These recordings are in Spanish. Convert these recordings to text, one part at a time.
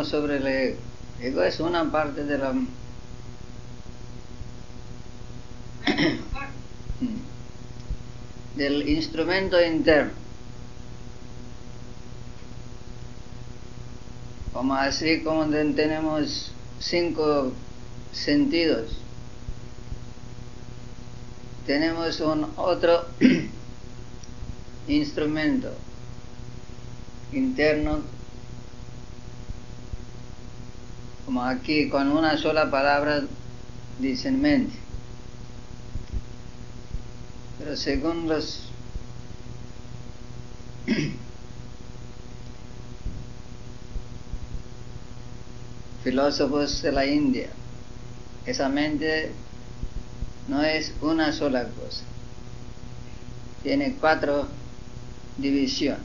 sobre el ego. El ego es una parte de la del instrumento interno. Como así como tenemos 5 sentidos, tenemos un otro instrumento interno, como aquí con una sola palabra dicen mente, pero según los filósofos de la India, esa mente no es una sola cosa, tiene 4 divisiones.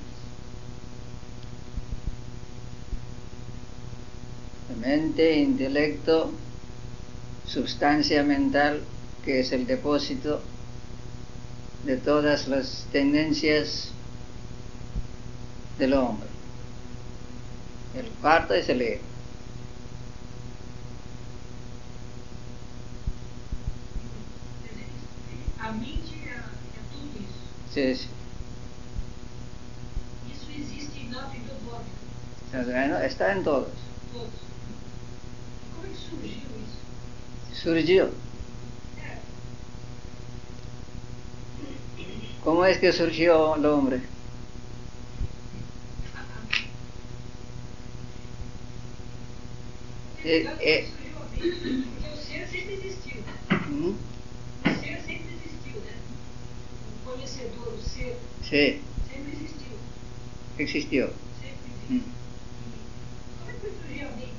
Mente, intelecto, sustancia mental, que es el depósito de todas las tendencias del hombre. El cuarto es el ego. A mente é tudo isso. Sí, sí. Isso existe na filosófica. Bueno, está en todos. Todos. E como é que surgiu isso? Surgió. ¿Cómo es que surgió el hombre? Surgiu a mente, porque o ser sempre existiu. O ser sempre existiu, né? O conhecedor, o ser, Sí, sempre existiu. existió. Sempre existiu. Como é que foi surgir a mente?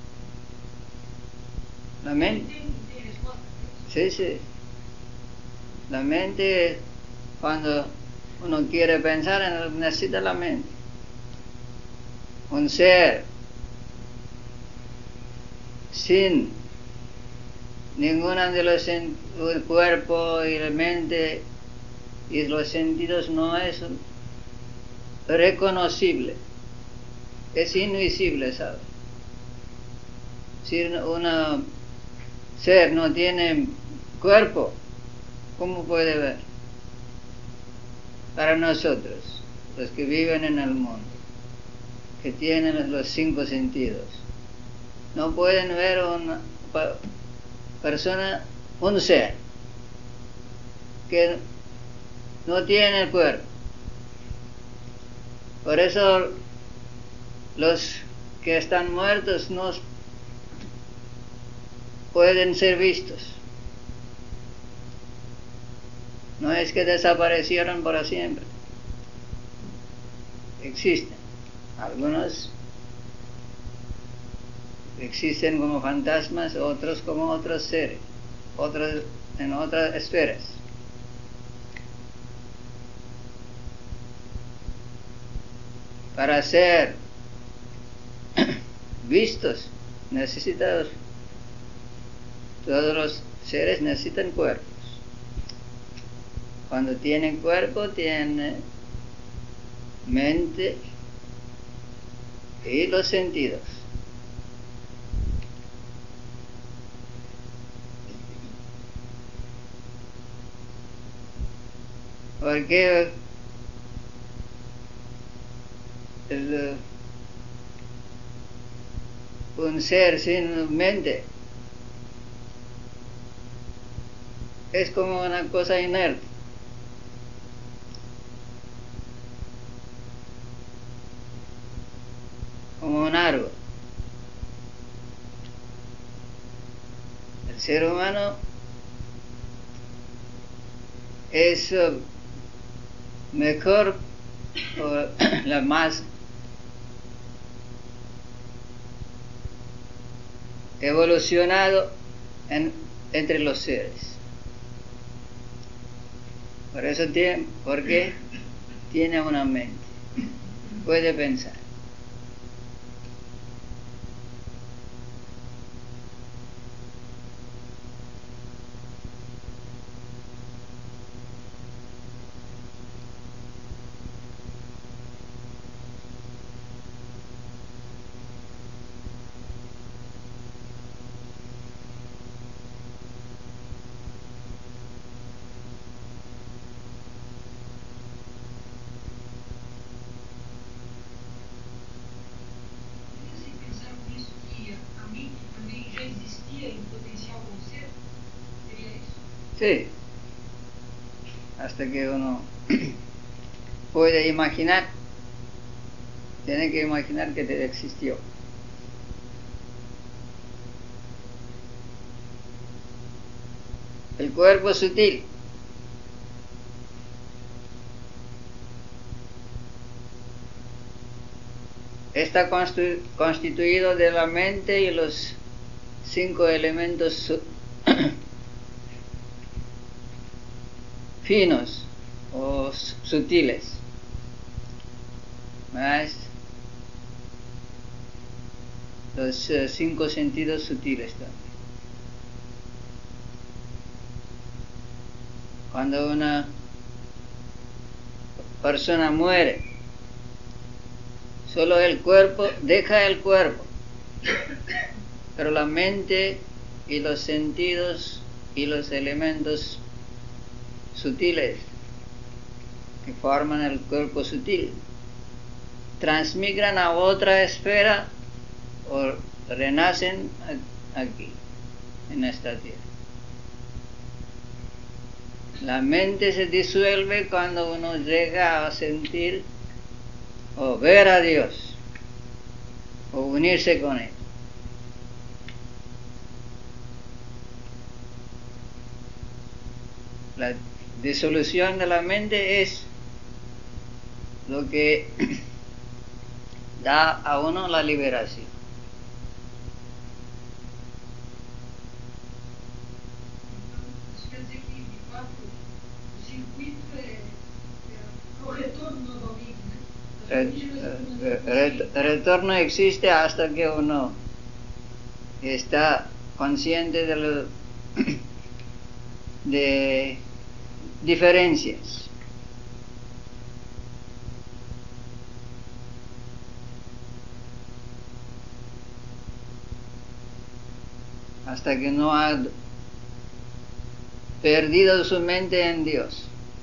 La mente, Tem resposta? sí, sí. La mente, cuando uno quiere pensar, necesita la mente. Un ser sin ninguna de los el cuerpo y la mente y los sentidos no es reconocible, es invisible, ¿sabes? Si un ser no tiene cuerpo, ¿cómo puede ver? Para nosotros, los que viven en el mundo, que tienen los 5 sentidos, no pueden ver una persona, un ser que no tiene cuerpo. Por eso los que están muertos no pueden ser vistos. No es que desaparecieron para siempre. Existen. Algunos existen como fantasmas, otros como otros seres, otros en otras esferas. Para ser vistos, todos los seres necesitan cuerpos. Cuando tienen cuerpo, tienen mente y los sentidos. Porque un ser sin mente es como una cosa inerte. Como un árbol. El ser humano es mejor o la más evolucionado entre los seres. Porque tiene una mente, puede pensar. Sí, hasta que uno puede imaginar, tiene que imaginar que existió. El cuerpo sutil está constituido de la mente y los 5 elementos finos o sutiles. ¿Ves? Los 5 sentidos sutiles también. Cuando una persona muere, solo el cuerpo deja el cuerpo, pero la mente y los sentidos y los elementos sutiles que forman el cuerpo sutil transmigran a otra esfera o renacen aquí, en esta tierra. La mente se disuelve cuando uno llega a sentir o ver a Dios o unirse con Él. La disolución de la mente es lo que da a uno la liberación. Isso quer dizer que, de fato, o circuito é o retorno novamente, né? Retorno existe hasta que uno está consciente de diferencias. Hasta que no ha perdido su mente en Dios.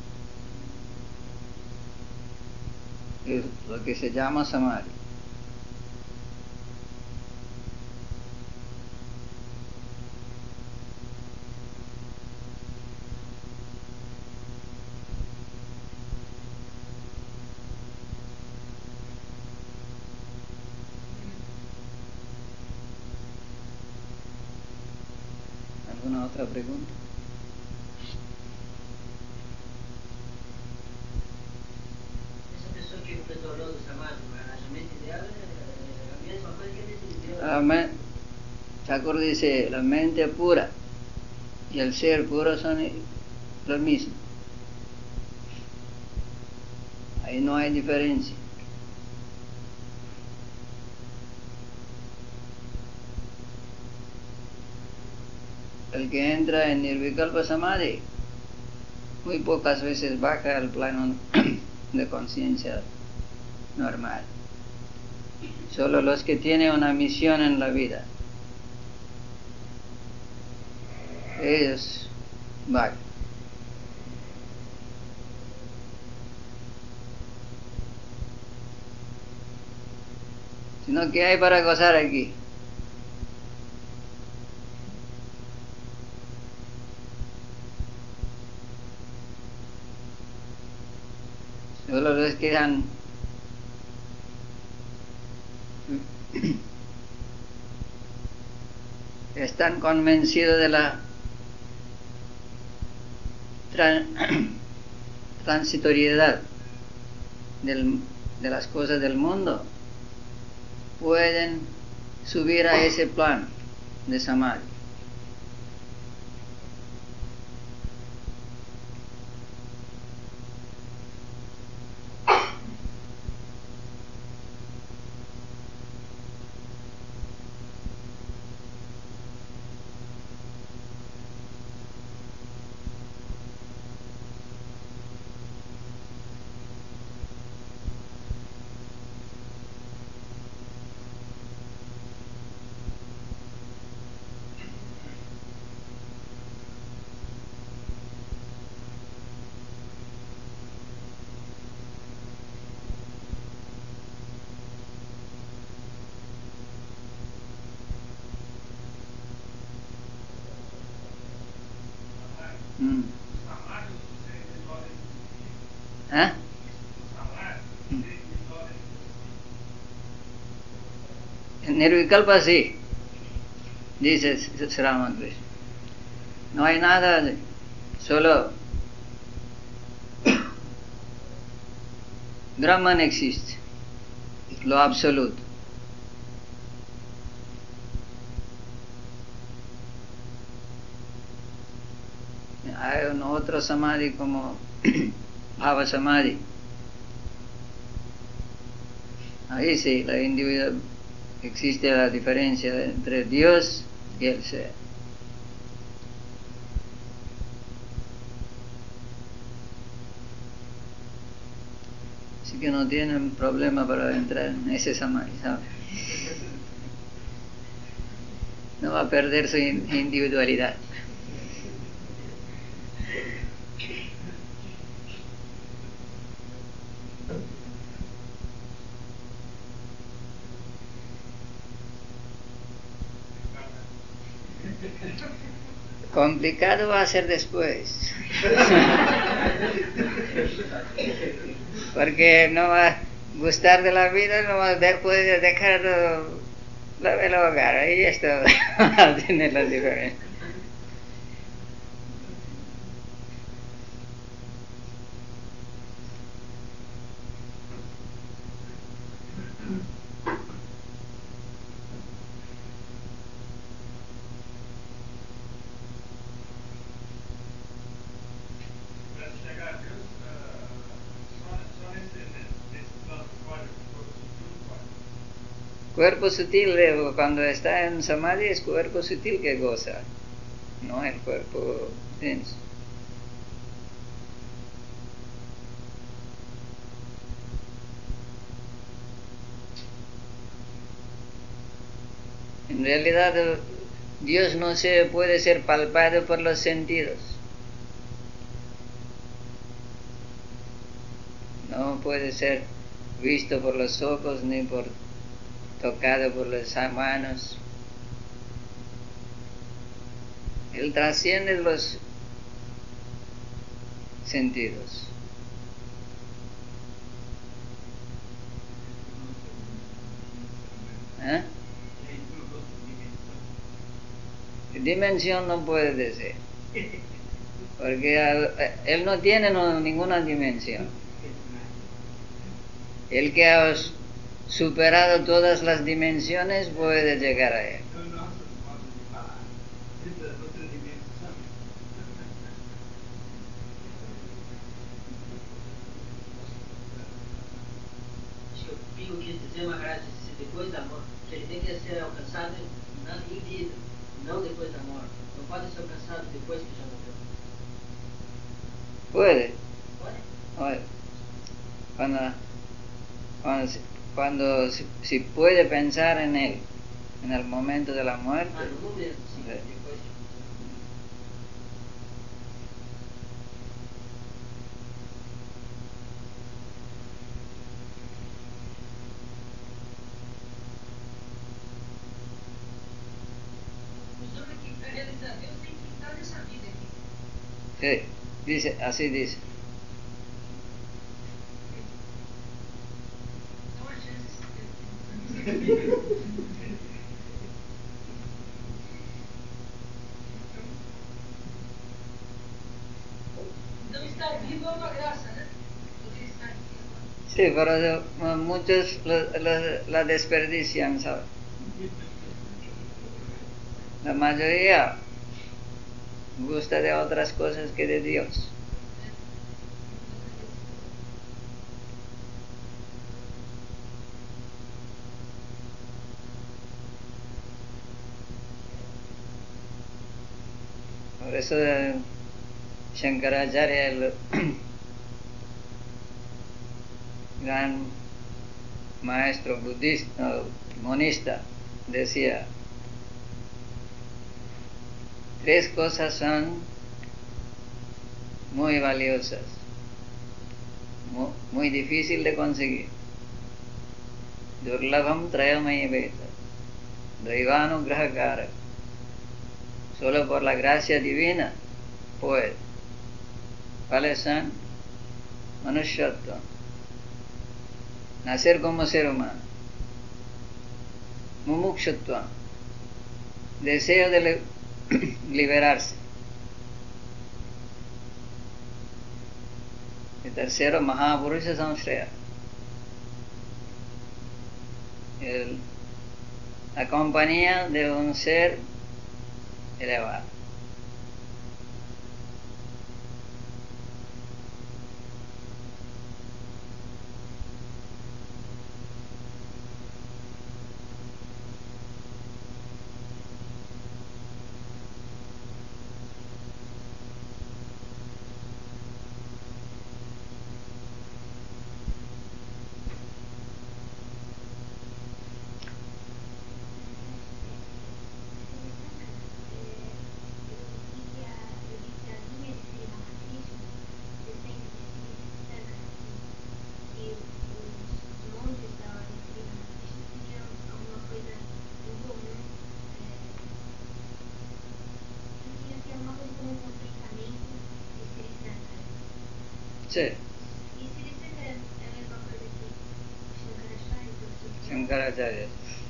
Es lo que se llama samadhi. ¿Alguna otra pregunta? Essa pessoa que retornou do samadhi, a mente dela é a mesma coisa que a mente de Deus. Thakur dice, la mente pura y el ser puro son lo mismo. Ahí no hay diferencia. El que entra en Nirvikalpa Samadhi muy pocas veces baja al plano de conciencia normal. Solo los que tienen una misión en la vida, ellos bajan. Sino que hay para gozar aquí. Solo los que están convencidos de la transitoriedad de las cosas del mundo, pueden subir a ese plano de samadhi. Mm. ¿Ah? Nirvikalpa sí, dice Sri Ramakrishna. No hay nada, solo Brahman existe, lo absoluto. Hay un otro samadhi como Bhava Samadhi. Ahí sí, la individual, existe la diferencia entre Dios y el ser. Así que no tienen problema para entrar en ese samadhi, ¿sabes? No va a perder su individualidad. Complicado va a ser después. Porque no va a gustar de la vida, no va a poder dejar el hogar. Ahí esto va a tener la diferencia. Cuerpo sutil, cuando está en samadhi, es cuerpo sutil que goza, no el cuerpo denso. En realidad, Dios no puede ser palpado por los sentidos. No puede ser visto por los ojos ni tocado por las manos. Él trasciende los sentidos. ¿Eh? Dimensión no puede decir, porque él no tiene ninguna dimensión. El que ha superado todas las dimensiones puede llegar a él. Digo que dizer uma graça, se depois da morte, que ele tem que ser alcançado em vida, não depois da morte. Não pode ser alcançado depois que já morreu. Puede. Pode? Cuando si puede pensar en él en el momento de la muerte. Ah, no momento, sim, depois. Sí, dice, así dice. Então estar vivo é uma graça, né? Poder estar aqui agora. Sí, pero muchos la desperdician, ¿sabes? La mayoría gusta de otras cosas que de Dios. Por eso Shankaracharya, el gran maestro budista, monista, decía: tres cosas son muy valiosas, muy difícil de conseguir. Durlabham trayamaya Daivanugrahakara. Solo por la gracia divina puede. ¿Cuáles son? Manushyattva, nacer como ser humano. Mumukshutva, deseo de liberarse. Y tercero, Mahavurusha Samshraya, la compañía de un ser elevado. Sí. E Sri Shankara é a mesma coisa que Shankaracharya? Shankaracharya.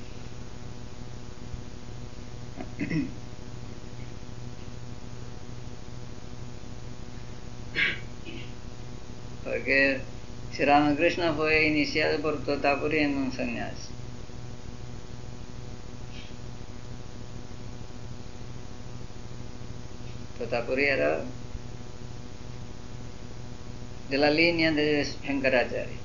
Porque Sri Ramakrishna fue iniciado por Totapuri en un sannyas. Totapuri era de la línea de Shankaracharya.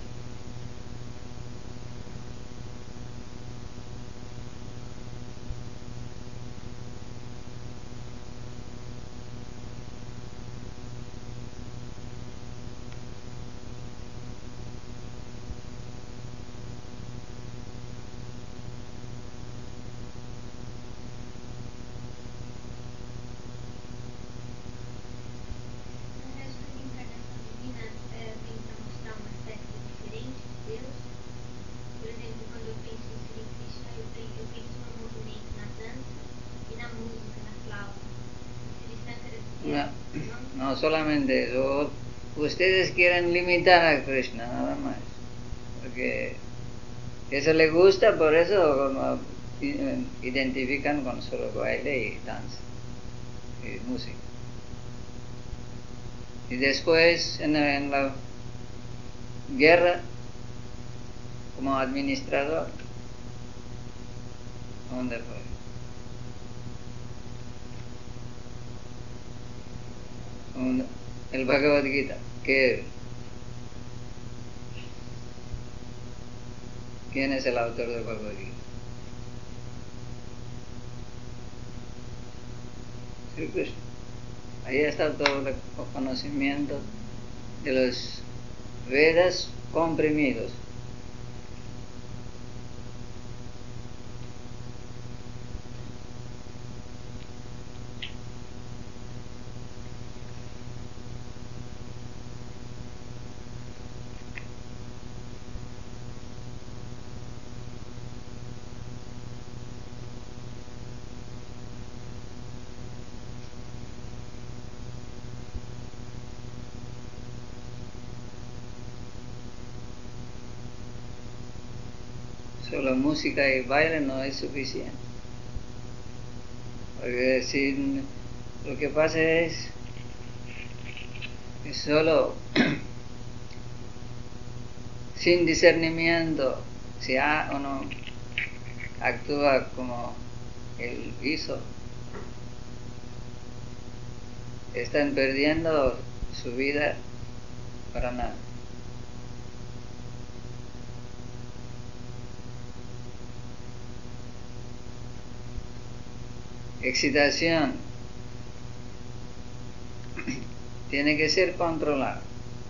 Você acha que a reencarnação divina vem para mostrar um aspecto diferente de Deus? Por exemplo, quando eu penso em Sri Krishna, eu penso no movimento na dança e na música, na flauta. Sri Shankara No solamente eso, ustedes quieren limitar a Krishna nada más, porque eso le gusta, por eso identifican con solo baile y danza y música. Y después en la guerra, como administrador, ¿dónde fue? El Bhagavad Gita, ¿quién es el autor del Bhagavad Gita? Sri Krishna. Ahí está todo el conocimiento de los Vedas comprimidos. Solo música y baile no es suficiente. Porque si lo que pasa es que solo sin discernimiento, si uno actúa como él hizo, están perdiendo su vida para nada. Excitación tiene que ser controlada.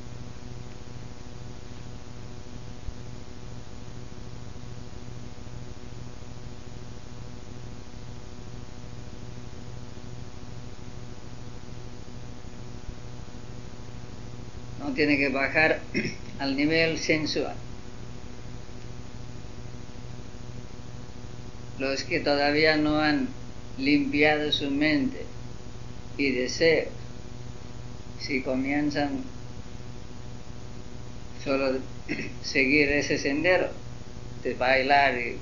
No tiene que bajar al nivel sensual. Los que todavía no han limpiado su mente y deseo si comienzan solo seguir ese sendero de bailar y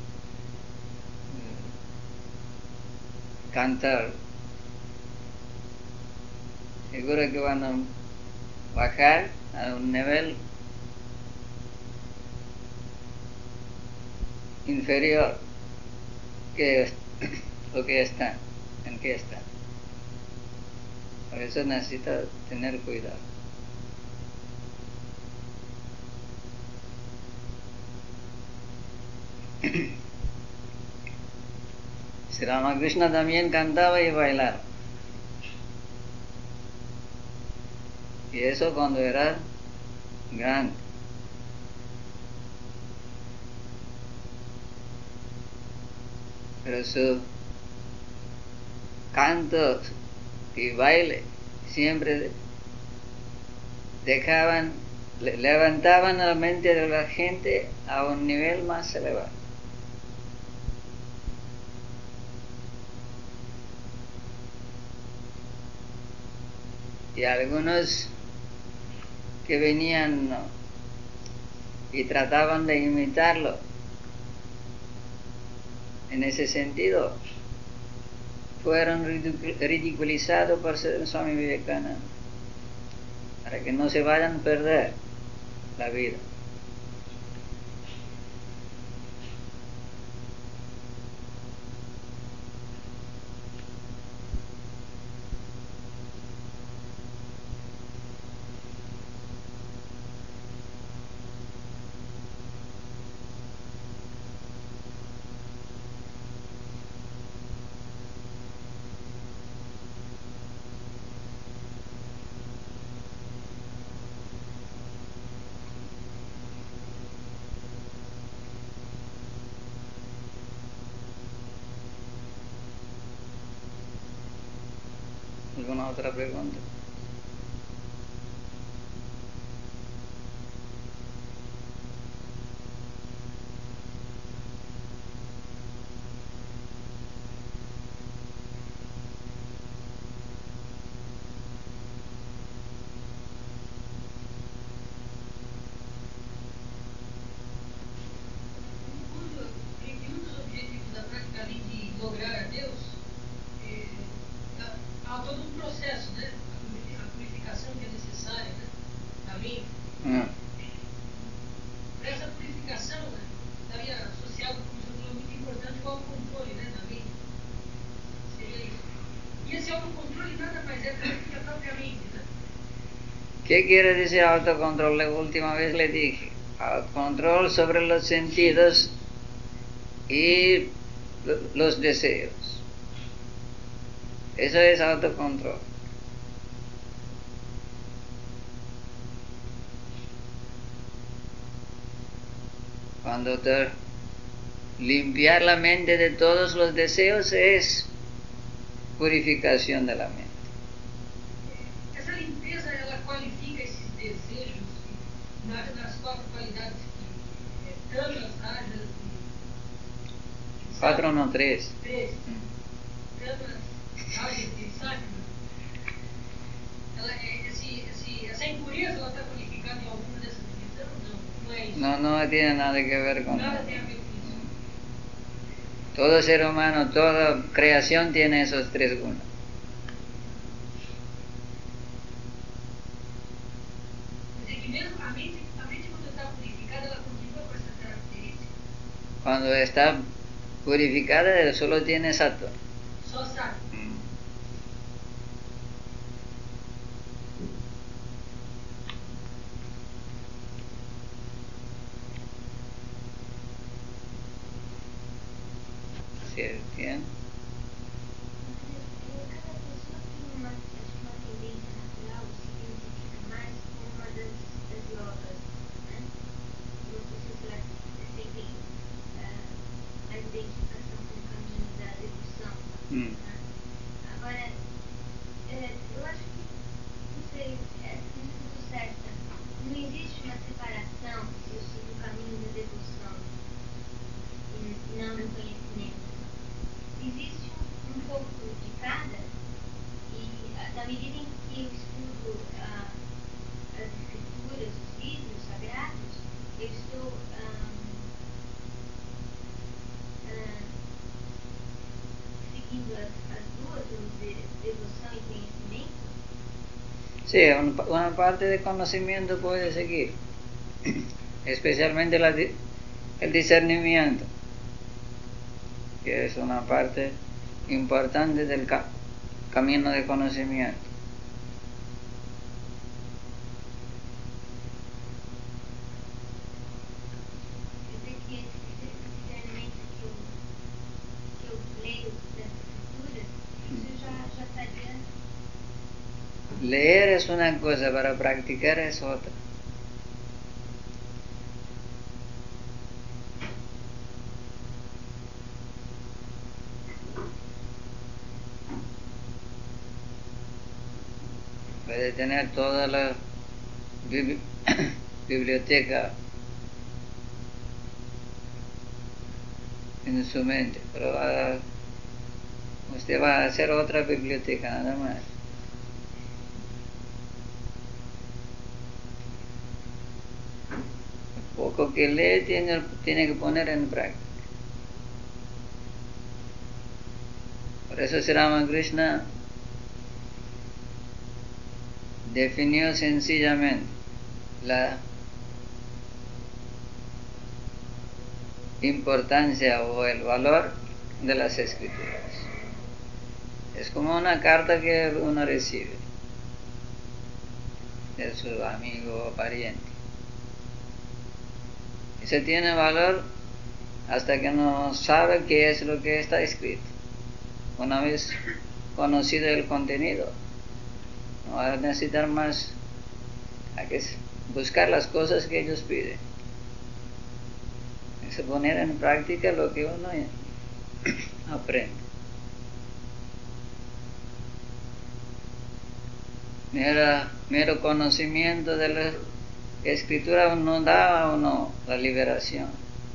cantar, seguro que van a bajar a un nivel inferior que lo que están, en que están. Por eso necesita tener cuidado. Sri Ramakrishna también cantaba y bailaba. Y eso cuando era grande. Pero su canto y baile siempre levantaban la mente de la gente a un nivel más elevado. Y algunos que venían y trataban de imitarlo en ese sentido fueron ridiculizados por Swami Vivekananda para que no se vayan a perder la vida. ¿Alguna otra pregunta? Entre um dos objetivos da prática, além de lograr a Deus, há todo um processo, né? A purificação que é necessária, né? Também. Para essa purificação, né, estaria associado com um problema muito importante, o autocontrole, né? Também. Seria isso. E esse autocontrole nada mais é do que a própria mente, né? ¿Qué quiere decir autocontrol? La última vez le dije, control sobre los sentidos y los deseos. Eso es autocontrol. Cuando te limpiar la mente de todos los deseos es purificación de la mente. Essa limpeza, ela qualifica esses desejos nas quatro qualidades que tamas, rajas e... 4 no 3. Três. Tamas, rajas e sátimas. Essa impureza, ela está qualificada em alguma dessas divisões? Não, não é isso. No tiene nada que ver con Nada eso. tem a ver com isso. Todo ser humano, toda creación tiene esos 3 gunas. Quer dizer que mesmo a mente quando está purificada, ela continua com essa característica. Cuando está purificada solo tiene sattva. Só sabe. ¿Sí? ¿Bien? Cada pessoa tem uma tendência natural de se identificar mais com uma das yogas, né? Não sei se elas sentem a identificação com o caminho da devoção. Né? Agora, eu acho que, não sei, se eu estou certa, não existe uma separação se eu sigo o caminho da devoção e não do conhecimento. Existe um pouco de cada, e na medida em que eu estudo as escrituras, os livros sagrados, eu estou seguindo as duas, devoção e conhecimento? Sí, una parte de conocimiento puede seguir, especialmente el discernimiento, que es una parte importante del camino de conocimiento. Quer dizer que esse discernimento que eu leio das escrituras, isso já estaria... Leer es una cosa, para practicar es otra. Puede tener toda la biblioteca en su mente, pero usted va a hacer otra biblioteca nada más. Poco que lee tiene que poner en práctica. Por eso Sri Ramakrishna definió sencillamente la importancia o el valor de las escrituras. Es como una carta que uno recibe de su amigo o pariente. Eso tiene valor hasta que no sabe qué es lo que está escrito. Una vez conocido el contenido, no va a necesitar más, hay que buscar las cosas que ellos piden. Es poner en práctica lo que uno aprende. Mero conocimiento de la escritura no da a uno la liberación.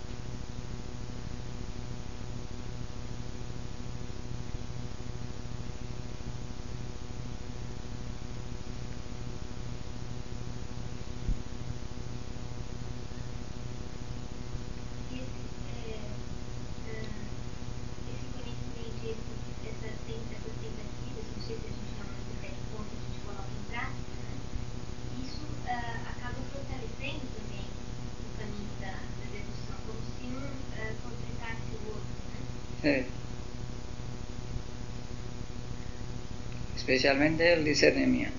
Especialmente el discernimiento,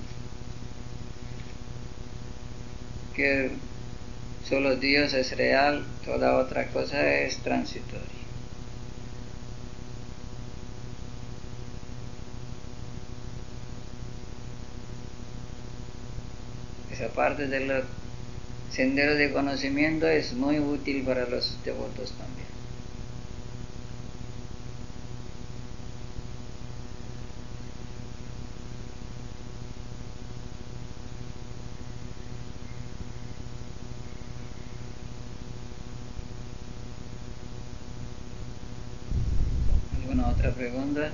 que solo Dios es real, toda otra cosa es transitoria. Esa parte del sendero de conocimiento es muy útil para los devotos también. ¿Alguna otra pregunta?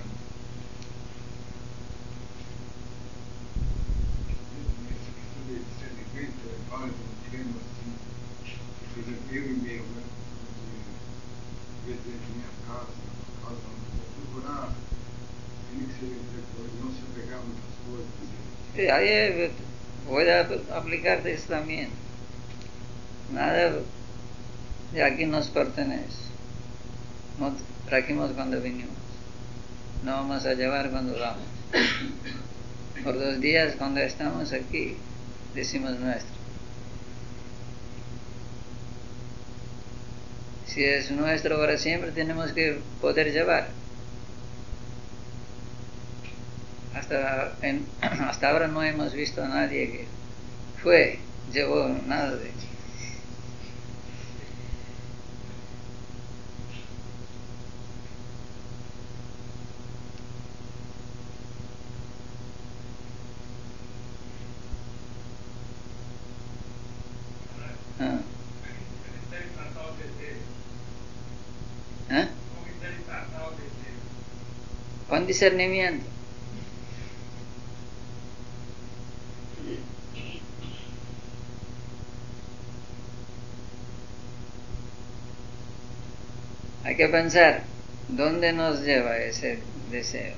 Sí, ahí puede aplicarte eso también. Nada de aquí nos pertenece. No trajimos cuando vinimos. No vamos a llevar cuando vamos. Por 2 días cuando estamos aquí, decimos nuestro. Si es nuestro para siempre, tenemos que poder llevar. Hasta ahora no hemos visto a nadie que llevó nada de eso. Con discernimiento. Hay que pensar, ¿dónde nos lleva ese deseo?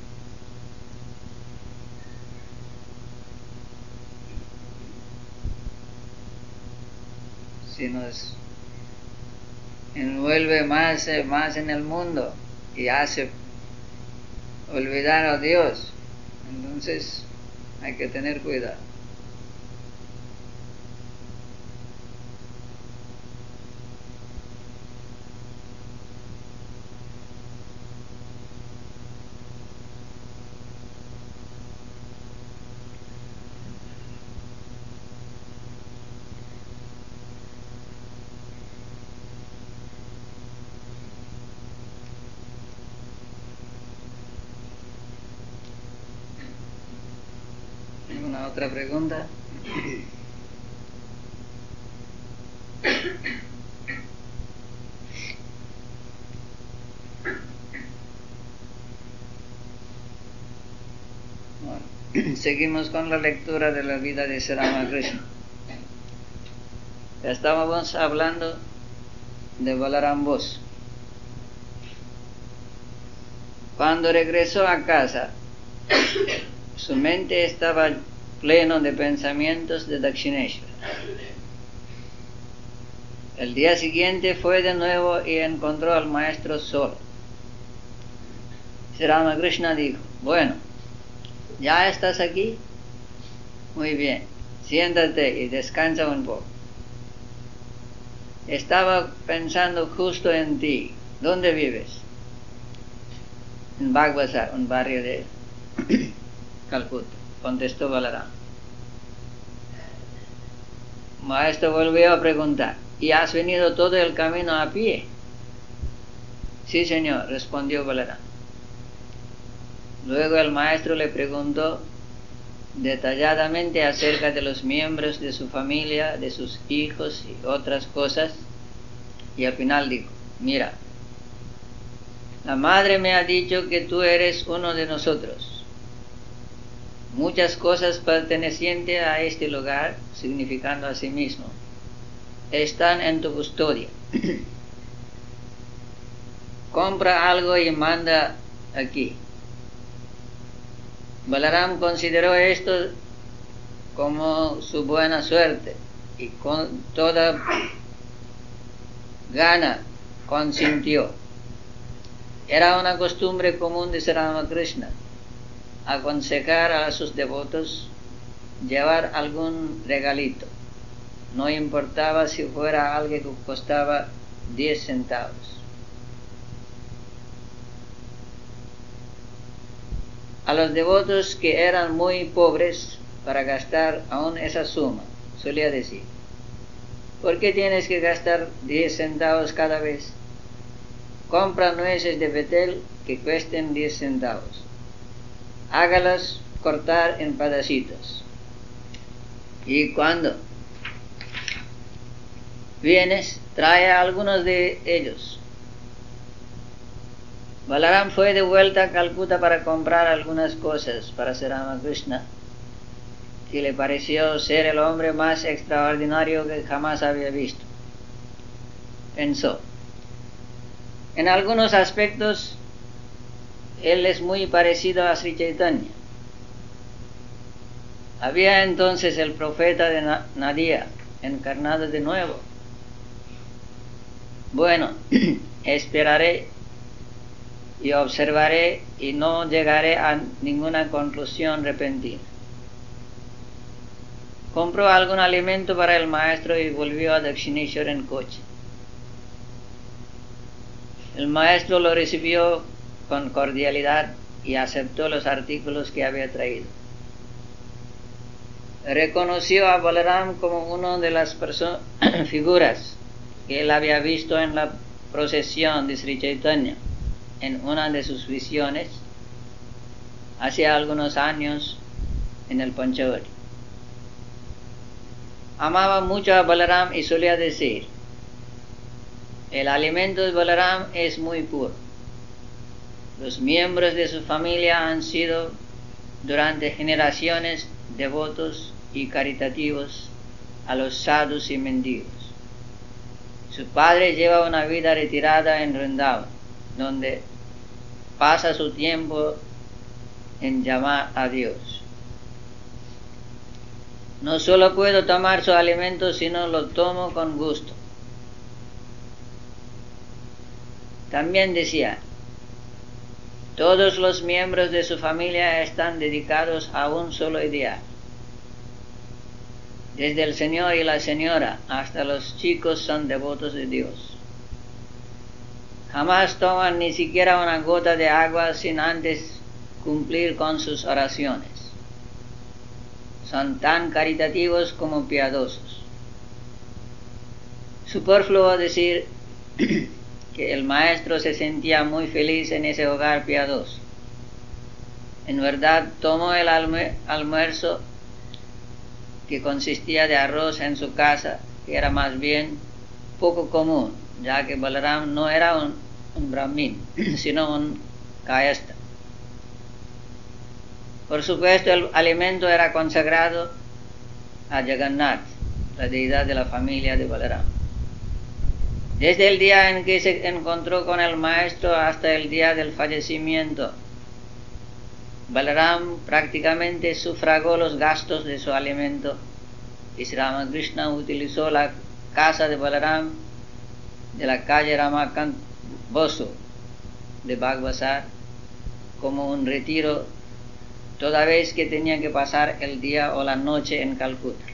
Si nos envuelve más en el mundo y hace olvidar a Dios, entonces hay que tener cuidado. ¿Alguna otra pregunta? Bueno, seguimos con la lectura de la vida de Sri Ramakrishna. Estábamos hablando de Balaram Bose. Cuando regresó a casa, su mente estaba pleno de pensamientos de Dakshineshwar. El día siguiente fue de nuevo y encontró al maestro solo. Sri Ramakrishna dijo: bueno, ¿ya estás aquí? Muy bien, siéntate y descansa un poco. Estaba pensando justo en ti. ¿Dónde vives? En Bagbazar, un barrio de Calcuta, contestó Balaram. Maestro volvió a preguntar: ¿y has venido todo el camino a pie? Sí, señor, respondió Balaram. Luego el maestro le preguntó detalladamente acerca de los miembros de su familia, de sus hijos y otras cosas, y al final dijo: mira, la madre me ha dicho que tú eres uno de nosotros. Muchas cosas pertenecientes a este lugar, significando a sí mismo, están en tu custodia. Compra algo y manda aquí. Balaram consideró esto como su buena suerte y con toda gana consintió. Era una costumbre común de Sri Ramakrishna aconsejar a sus devotos llevar algún regalito, no importaba si fuera algo que costaba 10 centavos. A los devotos que eran muy pobres para gastar aún esa suma, solía decir: ¿por qué tienes que gastar 10 centavos cada vez? Compra nueces de betel que cuesten 10 centavos. Hágalas cortar en pedacitos. Y cuando vienes, trae a algunos de ellos. Balaram fue de vuelta a Calcuta para comprar algunas cosas para Sri Ramakrishna, que le pareció ser el hombre más extraordinario que jamás había visto. Pensó: en algunos aspectos él es muy parecido a Sri Chaitanya. Había entonces el profeta de Nadia encarnado de nuevo. Bueno, esperaré y observaré y no llegaré a ninguna conclusión repentina. Compró algún alimento para el maestro y volvió a Dakshineshwar en coche. El maestro lo recibió con cordialidad y aceptó los artículos que había traído. Reconoció a Balaram como una de las figuras que él había visto en la procesión de Sri Chaitanya en una de sus visiones hace algunos años en el Panchavati. Amaba mucho a Balaram y solía decir: el alimento de Balaram es muy puro. Los miembros de su familia han sido durante generaciones devotos y caritativos a los sadhus y mendigos. Su padre lleva una vida retirada en Vrindavan donde pasa su tiempo en llamar a Dios. No solo puedo tomar su alimento, sino lo tomo con gusto. También decía, todos los miembros de su familia están dedicados a un solo ideal. Desde el señor y la señora hasta los chicos son devotos de Dios. Jamás toman ni siquiera una gota de agua sin antes cumplir con sus oraciones. Son tan caritativos como piadosos. Superfluo decir que el maestro se sentía muy feliz en ese hogar piadoso. En verdad tomó el almuerzo, que consistía de arroz en su casa, que era más bien poco común, ya que Balaram no era un brahmin, sino un kayasta. Por supuesto, el alimento era consagrado a Jagannath, la deidad de la familia de Balaram. Desde el día en que se encontró con el maestro hasta el día del fallecimiento, Balaram prácticamente sufragó los gastos de su alimento y Sri Ramakrishna utilizó la casa de Balaram de la calle Ramakant Bosu de Bagbazar como un retiro, toda vez que tenía que pasar el día o la noche en Calcuta.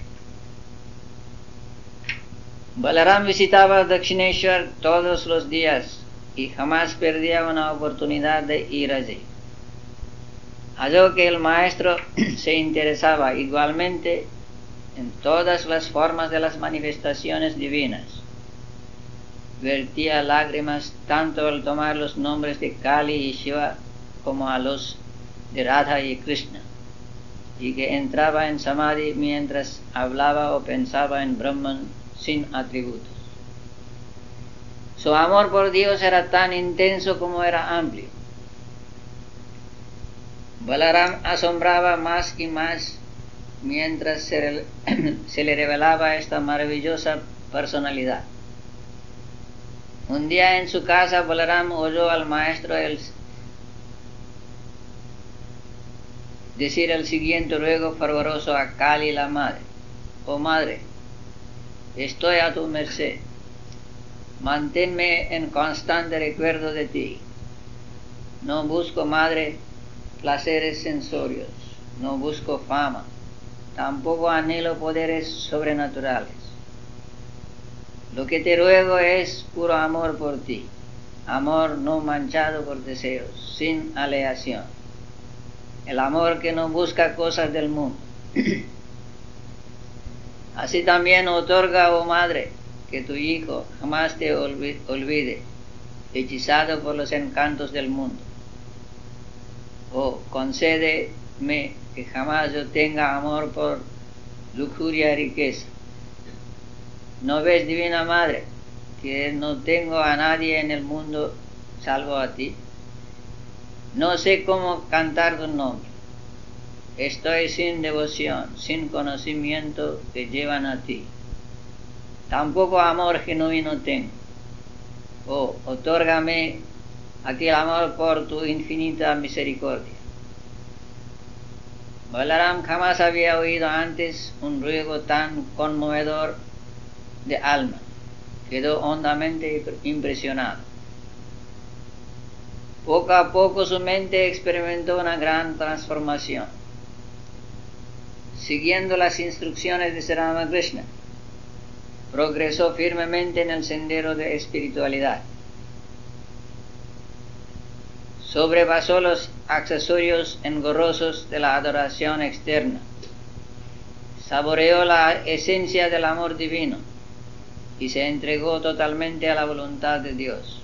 Balaram visitaba Dakshineshwar todos los días y jamás perdía una oportunidad de ir allí. Halló que el maestro se interesaba igualmente en todas las formas de las manifestaciones divinas. Vertía lágrimas tanto al tomar los nombres de Kali y Shiva como a los de Radha y Krishna, y que entraba en samadhi mientras hablaba o pensaba en Brahman sin atributos. Su amor por Dios era tan intenso como era amplio. Balaram asombraba más y más mientras se le revelaba esta maravillosa personalidad. Un día en su casa, Balaram oyó al maestro decir el siguiente ruego fervoroso a Kali la madre: oh madre, estoy a tu merced, manténme en constante recuerdo de ti. No busco, madre, placeres sensorios, no busco fama, tampoco anhelo poderes sobrenaturales. Lo que te ruego es puro amor por ti, amor no manchado por deseos, sin aleación, el amor que no busca cosas del mundo. Así también otorga, oh madre, que tu hijo jamás te olvide, hechizado por los encantos del mundo. Oh, concédeme que jamás yo tenga amor por lujuria y riqueza. ¿No ves, divina madre, que no tengo a nadie en el mundo salvo a ti? No sé cómo cantar tu nombre. Estoy sin devoción, sin conocimiento que llevan a ti. Tampoco amor genuino tengo. Oh, otórgame aquel amor por tu infinita misericordia. Balaram jamás había oído antes un ruego tan conmovedor de alma. Quedó hondamente impresionado. Poco a poco su mente experimentó una gran transformación. Siguiendo las instrucciones de Sri Ramakrishna, progresó firmemente en el sendero de espiritualidad. Sobrepasó los accesorios engorrosos de la adoración externa. Saboreó la esencia del amor divino y se entregó totalmente a la voluntad de Dios.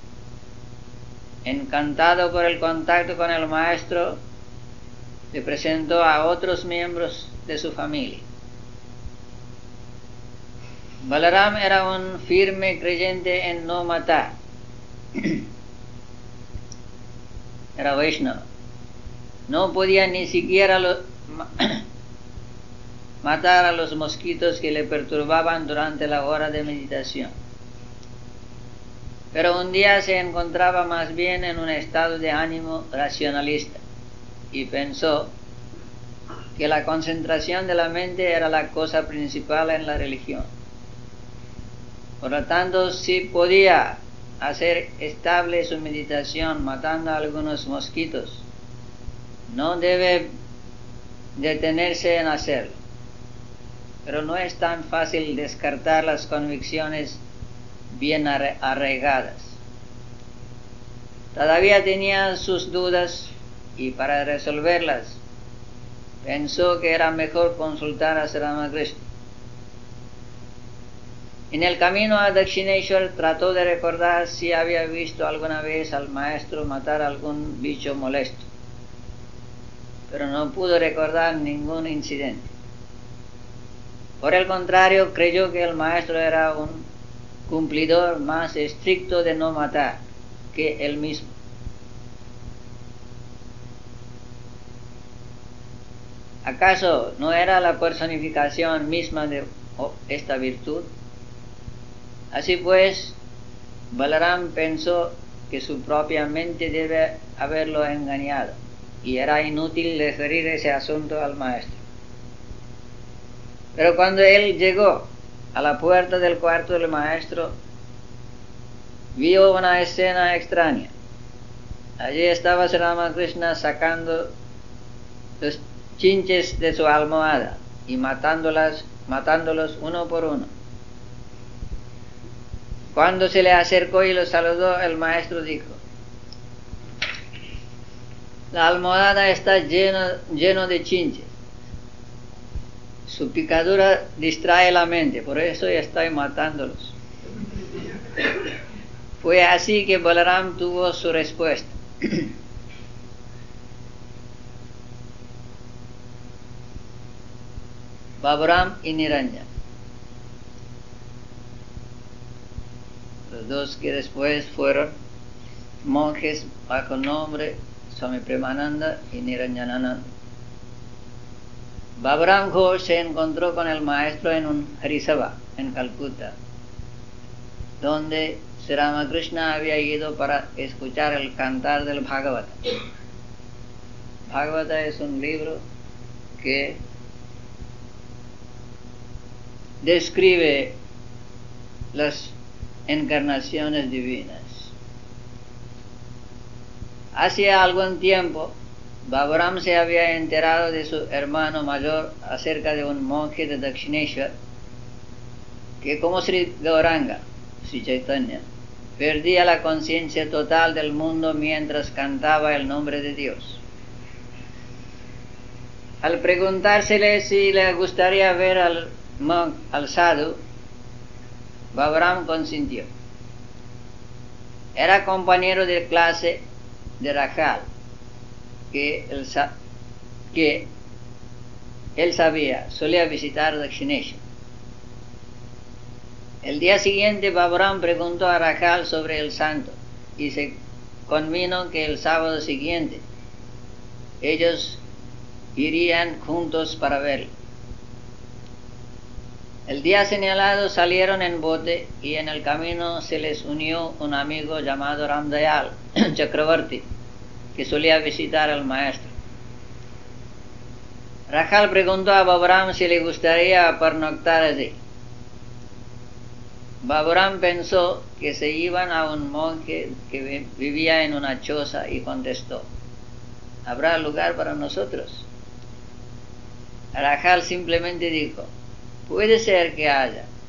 Encantado por el contacto con el maestro, le presentó a otros miembros de su familia. Balaram era un firme creyente en no matar. Era Vaishnava. No podía ni siquiera matar a los mosquitos que le perturbaban durante la hora de meditación. Pero un día se encontraba más bien en un estado de ánimo racionalista y pensó que la concentración de la mente era la cosa principal en la religión. Por lo tanto, si podía hacer estable su meditación matando a algunos mosquitos, no debe detenerse en hacerlo. Pero no es tan fácil descartar las convicciones bien arraigadas. Todavía tenía sus dudas y para resolverlas pensó que era mejor consultar a Sri Ramakrishna. En el camino a Dakshineshwar trató de recordar si había visto alguna vez al maestro matar a algún bicho molesto, pero no pudo recordar ningún incidente. Por el contrario, creyó que el maestro era un cumplidor más estricto de no matar que él mismo. ¿Acaso no era la personificación misma de esta virtud? Así pues, Balaram pensó que su propia mente debe haberlo engañado y era inútil referir ese asunto al maestro. Pero cuando él llegó a la puerta del cuarto del maestro, vio una escena extraña. Allí estaba Sri Ramakrishna sacando los chinches de su almohada y matándolos uno por uno. Cuando se le acercó y lo saludó, el maestro dijo: la almohada está lleno de chinches. Su picadura distrae la mente, por eso estoy matándolos. Fue así que Balaram tuvo su respuesta. Baburam y Niranjan, los dos que después fueron monjes bajo el nombre Swami Premananda y Niranjanananda. Baburam Ghosh se encontró con el maestro en un Harisabha en Calcuta, donde Sri Ramakrishna había ido para escuchar el cantar del Bhagavata. Bhagavata es un libro que describe las encarnaciones divinas. Hacía algún tiempo, Baburam se había enterado de su hermano mayor acerca de un monje de Dakshineshwar que, como Sri Gauranga, Sri Chaitanya, perdía la conciencia total del mundo mientras cantaba el nombre de Dios. Al preguntársele si le gustaría ver al sadhu, Baburam consintió. Era compañero de clase de Rajal, que él sabía, solía visitar Dakshineshwar. El día siguiente, Baburam preguntó a Rajal sobre el santo y se convino que el sábado siguiente ellos irían juntos para verlo. El día señalado salieron en bote y en el camino se les unió un amigo llamado Ramdayal Chakravarti, que solía visitar al maestro. Rajal preguntó a Baburam si le gustaría pernoctar allí. Baburam pensó que se iban a un monje que vivía en una choza y contestó: ¿habrá lugar para nosotros? Rajal simplemente dijo: puede ser que haya,